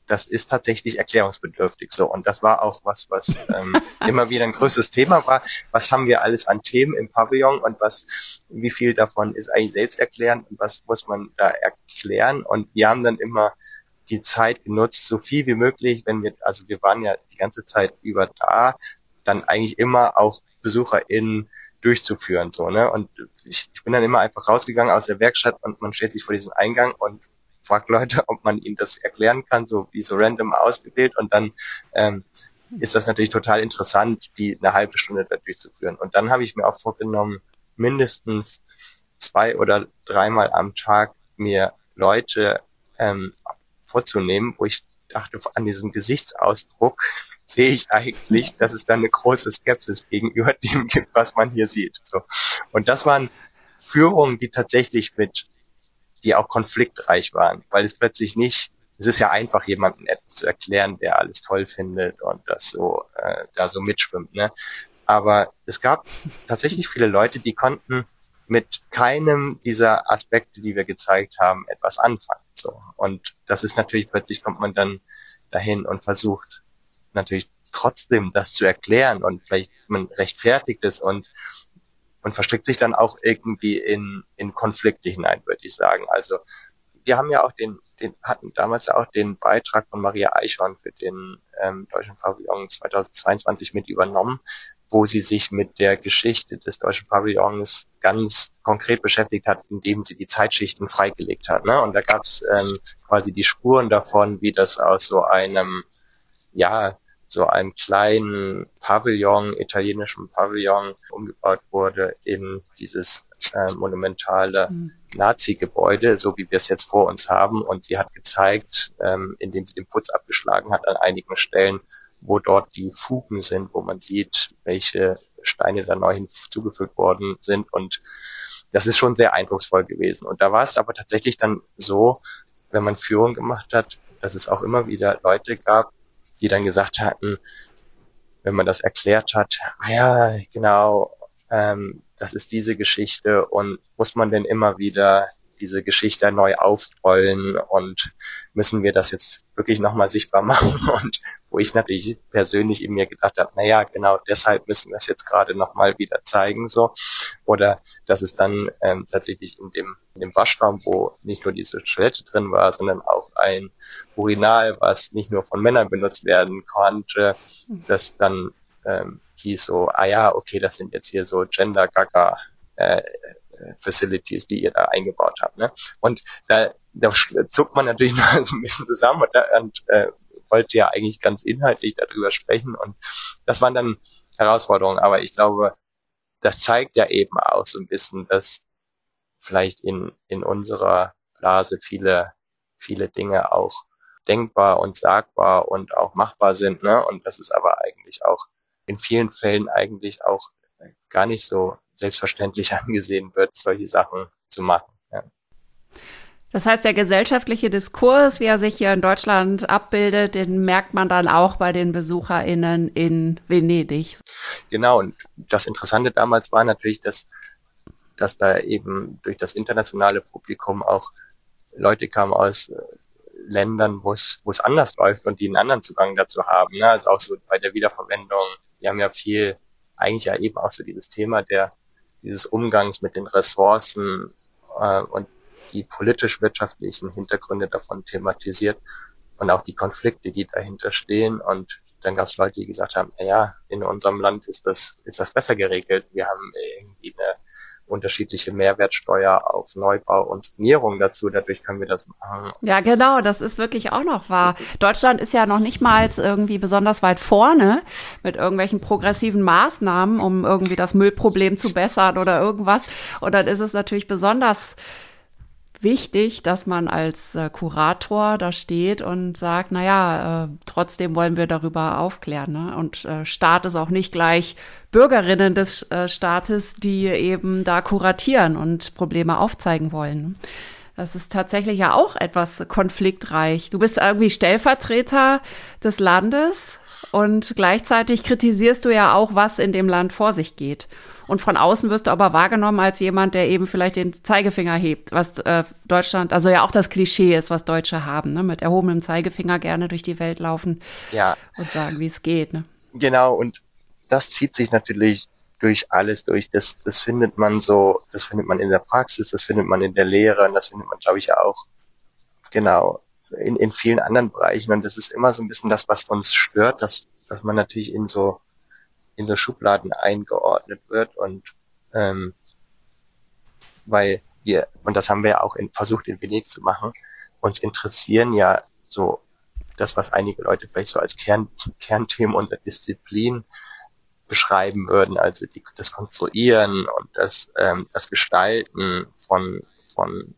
das ist tatsächlich erklärungsbedürftig so. Und das war auch was, was ähm, immer wieder ein größeres Thema war. Was haben wir alles an Themen im Pavillon und was, wie viel davon ist eigentlich selbsterklärend und was muss man da erklären? Und wir haben dann immer die Zeit genutzt, so viel wie möglich, wenn wir, also wir waren ja die ganze Zeit über da, dann eigentlich immer auch BesucherInnen durchzuführen, so, ne? Und ich, ich bin dann immer einfach rausgegangen aus der Werkstatt und man stellt sich vor diesem Eingang und fragt Leute, ob man ihnen das erklären kann, so wie so random ausgewählt, und dann ähm, ist das natürlich total interessant, die eine halbe Stunde da durchzuführen. Und dann habe ich mir auch vorgenommen, mindestens zwei oder dreimal am Tag mir Leute ähm, vorzunehmen, wo ich dachte, an diesem Gesichtsausdruck sehe ich eigentlich, dass es dann eine große Skepsis gegenüber dem gibt, was man hier sieht. So. Und das waren Führungen, die tatsächlich mit, die auch konfliktreich waren, weil es plötzlich nicht, es ist ja einfach, jemandem etwas zu erklären, der alles toll findet und das so, äh, da so mitschwimmt, ne? Aber es gab tatsächlich viele Leute, die konnten mit keinem dieser Aspekte, die wir gezeigt haben, etwas anfangen. So. Und das ist natürlich, plötzlich kommt man dann dahin und versucht natürlich trotzdem das zu erklären und vielleicht man rechtfertigt es und und verstrickt sich dann auch irgendwie in in Konflikte hinein, würde ich sagen. Also wir haben ja auch den, den hatten damals ja auch den Beitrag von Maria Eichhorn für den ähm, Deutschen Pavillon zweitausendzweiundzwanzig mit übernommen, wo sie sich mit der Geschichte des Deutschen Pavillons ganz konkret beschäftigt hat, indem sie die Zeitschichten freigelegt hat, ne? Und da gab es ähm, quasi die Spuren davon, wie das aus so einem, ja, so einem kleinen Pavillon, italienischen Pavillon umgebaut wurde in dieses äh, monumentale mhm. Nazi-Gebäude, so wie wir es jetzt vor uns haben. Und sie hat gezeigt, ähm, indem sie den Putz abgeschlagen hat an einigen Stellen, wo dort die Fugen sind, wo man sieht, welche Steine da neu hinzugefügt worden sind. Und das ist schon sehr eindrucksvoll gewesen. Und da war es aber tatsächlich dann so, wenn man Führung gemacht hat, dass es auch immer wieder Leute gab, die dann gesagt hatten, wenn man das erklärt hat, ah ja, genau, ähm, das ist diese Geschichte, und muss man denn immer wieder diese Geschichte neu aufrollen und müssen wir das jetzt wirklich nochmal sichtbar machen? Und wo ich natürlich persönlich in mir gedacht habe, na ja, genau deshalb müssen wir es jetzt gerade nochmal wieder zeigen, so. Oder dass es dann ähm, tatsächlich in dem, in dem Waschraum, wo nicht nur diese Toilette drin war, sondern auch ein Urinal, was nicht nur von Männern benutzt werden konnte, das dann ähm, hieß so, ah ja, okay, das sind jetzt hier so Gender-Gaga äh, Facilities, die ihr da eingebaut habt, ne? Und da, da zuckt man natürlich noch so ein bisschen zusammen und, da, und äh, wollte ja eigentlich ganz inhaltlich darüber sprechen, und das waren dann Herausforderungen. Aber ich glaube, das zeigt ja eben auch so ein bisschen, dass vielleicht in in unserer Blase viele viele Dinge auch denkbar und sagbar und auch machbar sind, ne? Und dass es aber eigentlich auch in vielen Fällen eigentlich auch gar nicht so selbstverständlich angesehen wird, solche Sachen zu machen. Ja. Das heißt, der gesellschaftliche Diskurs, wie er sich hier in Deutschland abbildet, den merkt man dann auch bei den BesucherInnen in Venedig. Genau, und das Interessante damals war natürlich, dass, dass da eben durch das internationale Publikum auch Leute kamen aus Ländern, wo es wo es anders läuft und die einen anderen Zugang dazu haben. Ne? Also auch so bei der Wiederverwendung. Wir haben ja viel, eigentlich ja eben auch so dieses Thema der dieses Umgangs mit den Ressourcen äh, und die politisch-wirtschaftlichen Hintergründe davon thematisiert und auch die Konflikte, die dahinter stehen. Und dann gab es Leute, die gesagt haben, na ja, in unserem Land ist das ist das besser geregelt. Wir haben irgendwie eine unterschiedliche Mehrwertsteuer auf Neubau und Sanierung dazu. Dadurch können wir das machen. Ja, genau. Das ist wirklich auch noch wahr. Deutschland ist ja noch nicht mal irgendwie besonders weit vorne mit irgendwelchen progressiven Maßnahmen, um irgendwie das Müllproblem zu bessern oder irgendwas. Und dann ist es natürlich besonders wichtig, dass man als äh, Kurator da steht und sagt, na ja, äh, trotzdem wollen wir darüber aufklären, ne? Und äh, Staat ist auch nicht gleich Bürgerinnen des äh, Staates, die eben da kuratieren und Probleme aufzeigen wollen. Das ist tatsächlich ja auch etwas konfliktreich. Du bist irgendwie Stellvertreter des Landes und gleichzeitig kritisierst du ja auch, was in dem Land vor sich geht. Und von außen wirst du aber wahrgenommen als jemand, der eben vielleicht den Zeigefinger hebt, was äh, Deutschland, also ja auch das Klischee ist, was Deutsche haben, ne? Mit erhobenem Zeigefinger gerne durch die Welt laufen ja. und sagen, wie es geht. Ne? Genau, und das zieht sich natürlich durch alles durch. Das, das findet man so, das findet man in der Praxis, das findet man in der Lehre und das findet man, glaube ich, auch, genau, in, in vielen anderen Bereichen. Und das ist immer so ein bisschen das, was uns stört, dass, dass man natürlich in so, in so Schubladen eingeordnet wird und, ähm, weil wir, und das haben wir ja auch in, versucht in Venedig zu machen, uns interessieren ja so das, was einige Leute vielleicht so als Kern, Kernthemen unter Disziplin beschreiben würden, also die, das Konstruieren und das, ähm, das Gestalten von, von,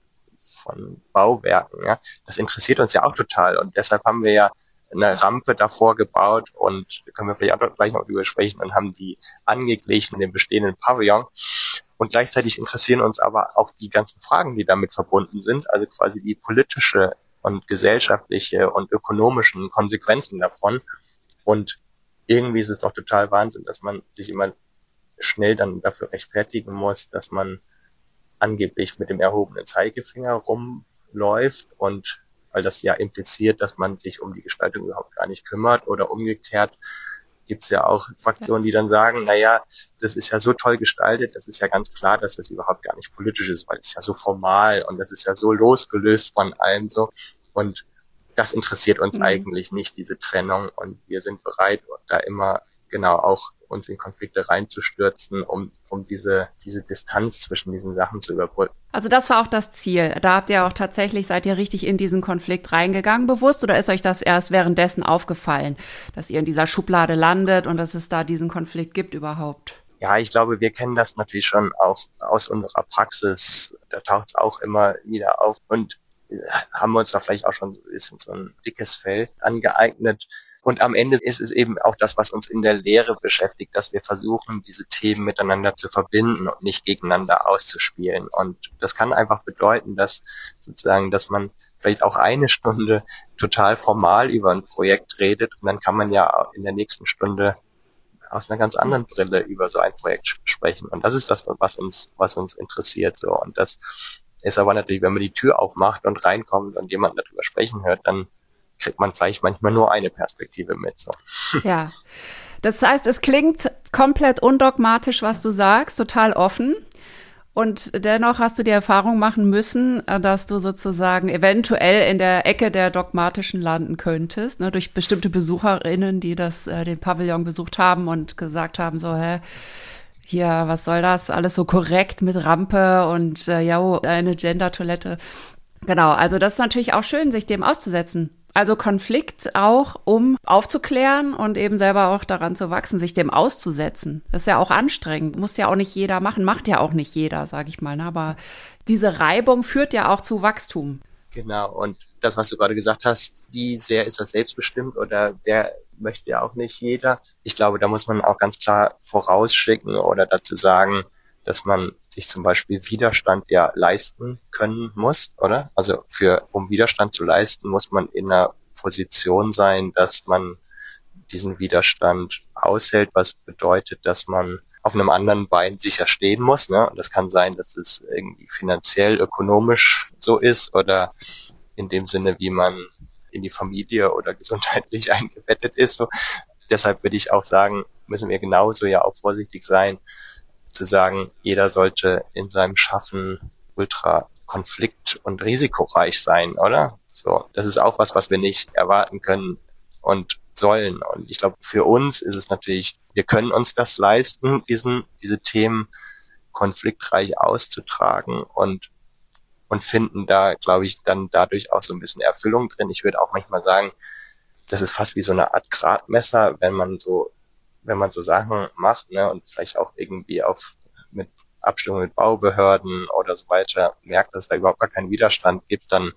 von Bauwerken, ja, das interessiert uns ja auch total und deshalb haben wir ja eine Rampe davor gebaut und da können wir vielleicht auch gleich noch drüber sprechen und haben die angeglichen, den bestehenden Pavillon und gleichzeitig interessieren uns aber auch die ganzen Fragen, die damit verbunden sind, also quasi die politische und gesellschaftliche und ökonomischen Konsequenzen davon und irgendwie ist es doch total Wahnsinn, dass man sich immer schnell dann dafür rechtfertigen muss, dass man angeblich mit dem erhobenen Zeigefinger rumläuft und weil das ja impliziert, dass man sich um die Gestaltung überhaupt gar nicht kümmert oder umgekehrt gibt es ja auch Fraktionen, die dann sagen, naja, das ist ja so toll gestaltet, das ist ja ganz klar, dass das überhaupt gar nicht politisch ist, weil es ist ja so formal und das ist ja so losgelöst von allem so und das interessiert uns mhm. eigentlich nicht, diese Trennung und wir sind bereit, da immer genau auch uns in Konflikte reinzustürzen, um um diese diese Distanz zwischen diesen Sachen zu überbrücken. Also das war auch das Ziel. Da habt ihr auch tatsächlich, seid ihr richtig in diesen Konflikt reingegangen bewusst oder ist euch das erst währenddessen aufgefallen, dass ihr in dieser Schublade landet und dass es da diesen Konflikt gibt überhaupt? Ja, ich glaube, wir kennen das natürlich schon auch aus unserer Praxis. Da taucht es auch immer wieder auf und haben wir uns da vielleicht auch schon so ein bisschen so ein dickes Fell angeeignet. Und am Ende ist es eben auch das, was uns in der Lehre beschäftigt, dass wir versuchen, diese Themen miteinander zu verbinden und nicht gegeneinander auszuspielen. Und das kann einfach bedeuten, dass sozusagen, dass man vielleicht auch eine Stunde total formal über ein Projekt redet und dann kann man ja in der nächsten Stunde aus einer ganz anderen Brille über so ein Projekt sprechen. Und das ist das, was uns, was uns interessiert, so. Und das ist aber natürlich, wenn man die Tür aufmacht und reinkommt und jemand darüber sprechen hört, dann kriegt man vielleicht manchmal nur eine Perspektive mit. So. Ja, das heißt, es klingt komplett undogmatisch, was du sagst, total offen. Und dennoch hast du die Erfahrung machen müssen, dass du sozusagen eventuell in der Ecke der Dogmatischen landen könntest, ne, durch bestimmte BesucherInnen, die das, äh, den Pavillon besucht haben und gesagt haben, so, hä, hier, was soll das? Alles so korrekt mit Rampe und äh, ja, eine Gender-Toilette. Genau, also das ist natürlich auch schön, sich dem auszusetzen. Also Konflikt auch, um aufzuklären und eben selber auch daran zu wachsen, sich dem auszusetzen. Das ist ja auch anstrengend, muss ja auch nicht jeder machen, macht ja auch nicht jeder, sage ich mal. Ne? Aber diese Reibung führt ja auch zu Wachstum. Genau, und das, was du gerade gesagt hast, wie sehr ist das selbstbestimmt oder wer möchte ja auch nicht jeder. Ich glaube, da muss man auch ganz klar vorausschicken oder dazu sagen, dass man sich zum Beispiel Widerstand ja leisten können muss, oder? Also für, um Widerstand zu leisten, muss man in einer Position sein, dass man diesen Widerstand aushält, was bedeutet, dass man auf einem anderen Bein sicher stehen muss, ne? Und das kann sein, dass es irgendwie finanziell, ökonomisch so ist oder in dem Sinne, wie man in die Familie oder gesundheitlich eingebettet ist. So. Deshalb würde ich auch sagen, müssen wir genauso ja auch vorsichtig sein, zu sagen, jeder sollte in seinem Schaffen ultra konflikt- und risikoreich sein, oder? So, das ist auch was, was wir nicht erwarten können und sollen. Und ich glaube, für uns ist es natürlich, wir können uns das leisten, diesen, diese Themen konfliktreich auszutragen und und finden da, glaube ich, dann dadurch auch so ein bisschen Erfüllung drin. Ich würde auch manchmal sagen, das ist fast wie so eine Art Gradmesser, wenn man so wenn man so Sachen macht, ne, und vielleicht auch irgendwie auf mit Abstimmung mit Baubehörden oder so weiter merkt, dass es da überhaupt gar keinen Widerstand gibt, dann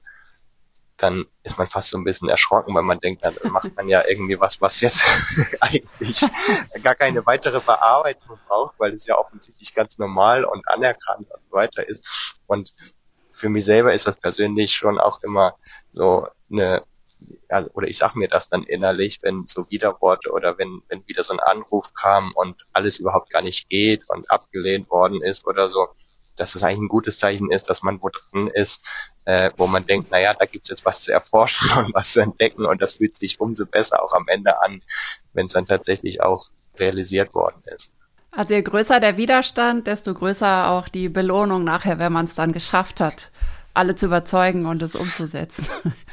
dann ist man fast so ein bisschen erschrocken, weil man denkt, dann macht man ja irgendwie was, was jetzt eigentlich gar keine weitere Bearbeitung braucht, weil es ja offensichtlich ganz normal und anerkannt und so weiter ist. Und für mich selber ist das persönlich schon auch immer so eine also, oder ich sag mir das dann innerlich, wenn so Widerworte oder wenn, wenn wieder so ein Anruf kam und alles überhaupt gar nicht geht und abgelehnt worden ist oder so, dass es eigentlich ein gutes Zeichen ist, dass man wo drin ist, äh, wo man denkt, naja, da gibt's jetzt was zu erforschen und was zu entdecken und das fühlt sich umso besser auch am Ende an, wenn es dann tatsächlich auch realisiert worden ist. Also je größer der Widerstand, desto größer auch die Belohnung nachher, wenn man es dann geschafft hat, alle zu überzeugen und es umzusetzen.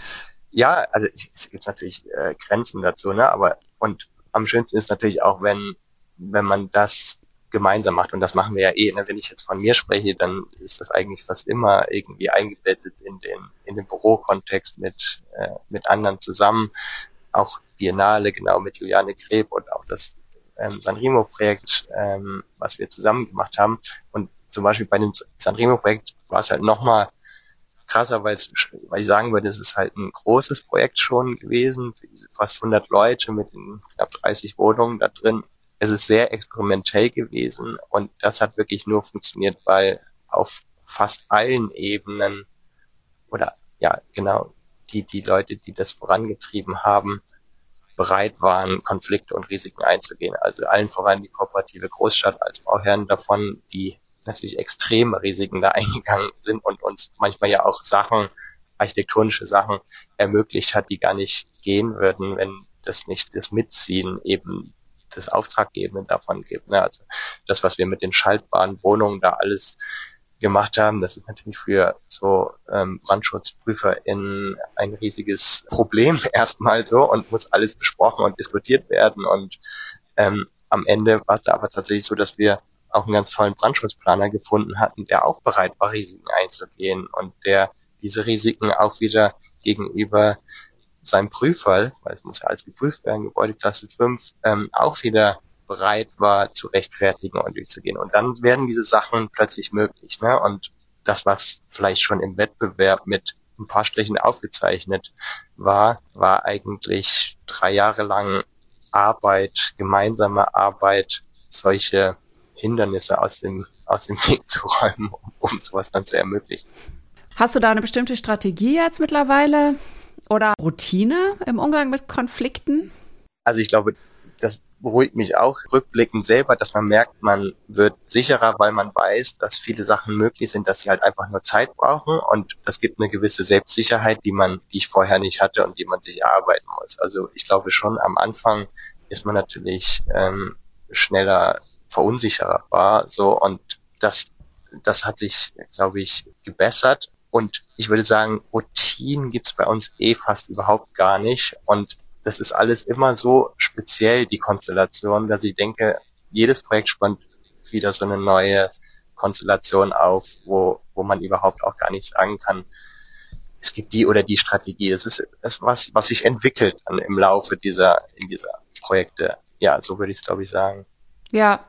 Ja, also es gibt natürlich äh, Grenzen dazu, ne? Aber und am schönsten ist natürlich auch, wenn wenn man das gemeinsam macht und das machen wir ja eh. Ne? Wenn ich jetzt von mir spreche, dann ist das eigentlich fast immer irgendwie eingebettet in den in den Bürokontext mit äh, mit anderen zusammen. Auch Biennale, genau, mit Juliane Greb und auch das ähm, Sanremo-Projekt, ähm, was wir zusammen gemacht haben. Und zum Beispiel bei dem Sanremo-Projekt war es halt nochmal krasser, weil, es, weil ich sagen würde, es ist halt ein großes Projekt schon gewesen, fast hundert Leute mit knapp dreißig Wohnungen da drin. Es ist sehr experimentell gewesen und das hat wirklich nur funktioniert, weil auf fast allen Ebenen oder ja, genau, die, die Leute, die das vorangetrieben haben, bereit waren, Konflikte und Risiken einzugehen. Also allen voran die kooperative Großstadt als Bauherren davon, die natürlich extreme Risiken da eingegangen sind und uns manchmal ja auch Sachen, architektonische Sachen ermöglicht hat, die gar nicht gehen würden, wenn das nicht das Mitziehen eben des Auftraggebenden davon gibt. Ne? Also das, was wir mit den schaltbaren Wohnungen da alles gemacht haben, das ist natürlich für so ähm, BrandschutzprüferInnen ein riesiges Problem erstmal so und muss alles besprochen und diskutiert werden und ähm, am Ende war es da aber tatsächlich so, dass wir auch einen ganz tollen Brandschutzplaner gefunden hatten, der auch bereit war, Risiken einzugehen und der diese Risiken auch wieder gegenüber seinem Prüfer, weil es muss ja alles geprüft werden, Gebäudeklasse fünf, ähm, auch wieder bereit war, zu rechtfertigen und durchzugehen. Und dann werden diese Sachen plötzlich möglich, ne? Und das, was vielleicht schon im Wettbewerb mit ein paar Strichen aufgezeichnet war, war eigentlich drei Jahre lang Arbeit, gemeinsame Arbeit, solche Hindernisse aus dem, aus dem Weg zu räumen, um, um sowas dann zu ermöglichen. Hast du da eine bestimmte Strategie jetzt mittlerweile oder Routine im Umgang mit Konflikten? Also ich glaube, das beruhigt mich auch rückblickend selber, dass man merkt, man wird sicherer, weil man weiß, dass viele Sachen möglich sind, dass sie halt einfach nur Zeit brauchen und das gibt eine gewisse Selbstsicherheit, die man, die ich vorher nicht hatte und die man sich erarbeiten muss. Also ich glaube schon, am Anfang ist man natürlich ähm, schneller verunsicherer war, so und das, das hat sich, glaube ich, gebessert und ich würde sagen, Routinen gibt's bei uns eh fast überhaupt gar nicht und das ist alles immer so speziell, die Konstellation, dass ich denke, jedes Projekt spannt wieder so eine neue Konstellation auf, wo, wo man überhaupt auch gar nicht sagen kann, es gibt die oder die Strategie. Es ist das, was, was sich entwickelt dann im Laufe dieser, in dieser Projekte. Ja, so würde ich es, glaube ich, sagen. Ja.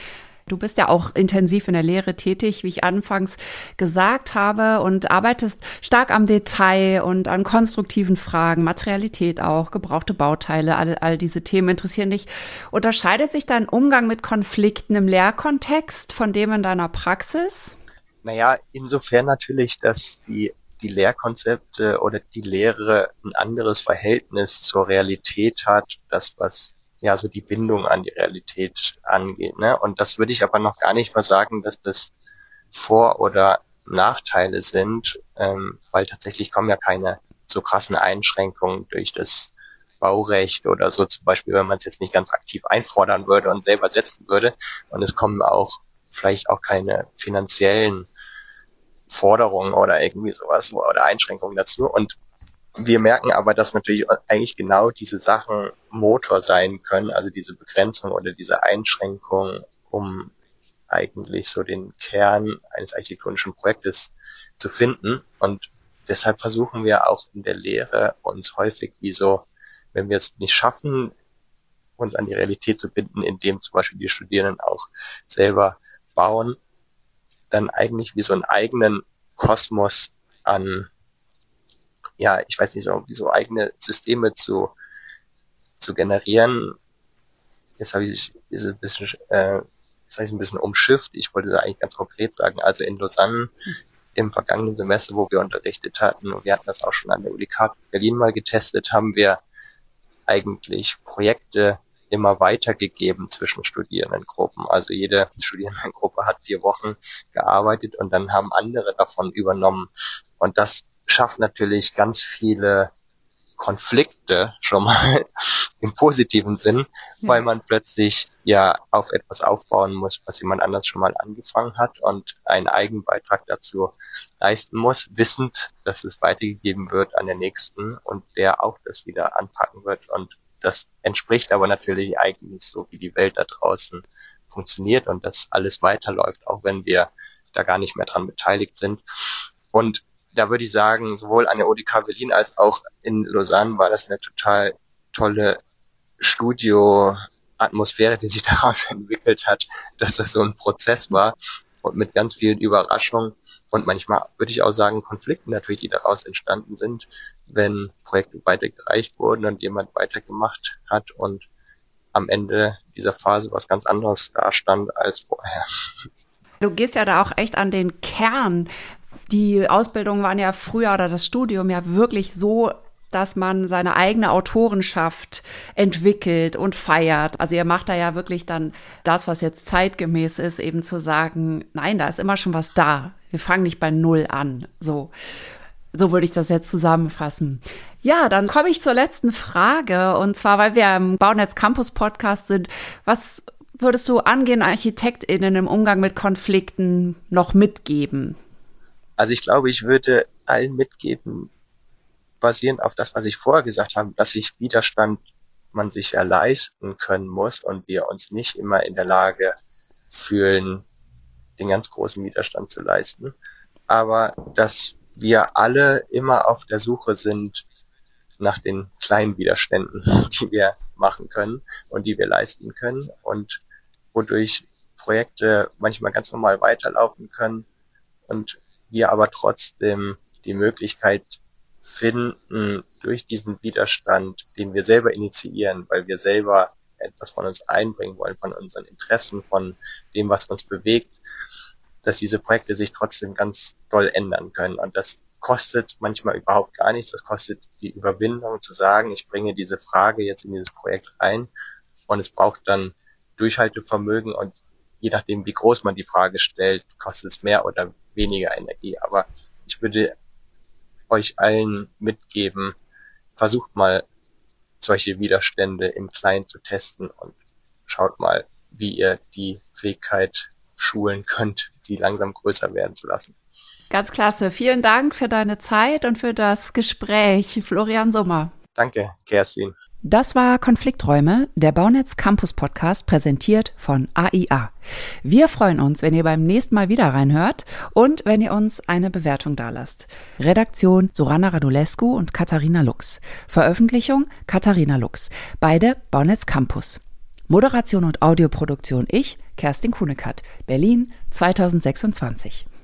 Du bist ja auch intensiv in der Lehre tätig, wie ich anfangs gesagt habe, und arbeitest stark am Detail und an konstruktiven Fragen, Materialität auch, gebrauchte Bauteile, all, all diese Themen interessieren dich. Unterscheidet sich dein Umgang mit Konflikten im Lehrkontext von dem in deiner Praxis? Naja, insofern natürlich, dass die, die Lehrkonzepte oder die Lehre ein anderes Verhältnis zur Realität hat, das, was ja so die Bindung an die Realität angeht, ne? Und das würde ich aber noch gar nicht mal sagen, dass das Vor- oder Nachteile sind, ähm, weil tatsächlich kommen ja keine so krassen Einschränkungen durch das Baurecht oder so, zum Beispiel, wenn man es jetzt nicht ganz aktiv einfordern würde und selber setzen würde. Und es kommen auch vielleicht auch keine finanziellen Forderungen oder irgendwie sowas oder Einschränkungen dazu. Und wir merken aber, dass natürlich eigentlich genau diese Sachen Motor sein können, also diese Begrenzung oder diese Einschränkung, um eigentlich so den Kern eines architektonischen Projektes zu finden. Und deshalb versuchen wir auch in der Lehre uns häufig wie so, wenn wir es nicht schaffen, uns an die Realität zu binden, indem zum Beispiel die Studierenden auch selber bauen, dann eigentlich wie so einen eigenen Kosmos an, ja, ich weiß nicht, so, wie so eigene Systeme zu, zu generieren. Jetzt habe ich, ist ein bisschen, äh, jetzt habe ich ein bisschen umschifft. Ich wollte da eigentlich ganz konkret sagen. Also in Lausanne im vergangenen Semester, wo wir unterrichtet hatten, und wir hatten das auch schon an der U D K Berlin mal getestet, haben wir eigentlich Projekte immer weitergegeben zwischen Studierendengruppen. Also jede Studierendengruppe hat vier Wochen gearbeitet und dann haben andere davon übernommen. Und das schafft natürlich ganz viele Konflikte schon mal im positiven Sinn, ja. Weil man plötzlich ja auf etwas aufbauen muss, was jemand anders schon mal angefangen hat und einen Eigenbeitrag dazu leisten muss, wissend, dass es weitergegeben wird an den Nächsten und der auch das wieder anpacken wird. Und das entspricht aber natürlich eigentlich so, wie die Welt da draußen funktioniert und dass alles weiterläuft, auch wenn wir da gar nicht mehr dran beteiligt sind. Und da würde ich sagen, sowohl an der U D K Berlin als auch in Lausanne war das eine total tolle Studioatmosphäre, die sich daraus entwickelt hat, dass das so ein Prozess war und mit ganz vielen Überraschungen und manchmal würde ich auch sagen Konflikten natürlich, die daraus entstanden sind, wenn Projekte weitergereicht wurden und jemand weitergemacht hat und am Ende dieser Phase was ganz anderes dastand als vorher. Du gehst ja da auch echt an den Kern. Die Ausbildungen waren ja früher oder das Studium ja wirklich so, dass man seine eigene Autorenschaft entwickelt und feiert. Also ihr macht da ja wirklich dann das, was jetzt zeitgemäß ist, eben zu sagen, nein, da ist immer schon was da. Wir fangen nicht bei Null an. So, so würde ich das jetzt zusammenfassen. Ja, dann komme ich zur letzten Frage. Und zwar, weil wir im Baunetz Campus Podcast sind, was würdest du angehenden ArchitektInnen im Umgang mit Konflikten noch mitgeben? Also ich glaube, ich würde allen mitgeben, basierend auf das, was ich vorher gesagt habe, dass sich Widerstand man sich ja leisten können muss und wir uns nicht immer in der Lage fühlen, den ganz großen Widerstand zu leisten. Aber dass wir alle immer auf der Suche sind nach den kleinen Widerständen, die wir machen können und die wir leisten können und wodurch Projekte manchmal ganz normal weiterlaufen können und wir aber trotzdem die Möglichkeit finden, durch diesen Widerstand, den wir selber initiieren, weil wir selber etwas von uns einbringen wollen, von unseren Interessen, von dem, was uns bewegt, dass diese Projekte sich trotzdem ganz doll ändern können. Und das kostet manchmal überhaupt gar nichts. Das kostet die Überwindung zu sagen, ich bringe diese Frage jetzt in dieses Projekt rein und es braucht dann Durchhaltevermögen und je nachdem, wie groß man die Frage stellt, kostet es mehr oder weniger Energie. Aber ich würde euch allen mitgeben, versucht mal solche Widerstände im Kleinen zu testen und schaut mal, wie ihr die Fähigkeit schulen könnt, die langsam größer werden zu lassen. Ganz klasse. Vielen Dank für deine Zeit und für das Gespräch, Florian Summer. Danke, Kerstin. Das war Konflikträume, der Baunetz Campus Podcast, präsentiert von A I A. Wir freuen uns, wenn ihr beim nächsten Mal wieder reinhört und wenn ihr uns eine Bewertung dalasst. Redaktion Sorana Radulescu und Katharina Lux. Veröffentlichung Katharina Lux. Beide Baunetz Campus. Moderation und Audioproduktion ich, Kerstin Kuhnekert. Berlin zweitausendsechsundzwanzig.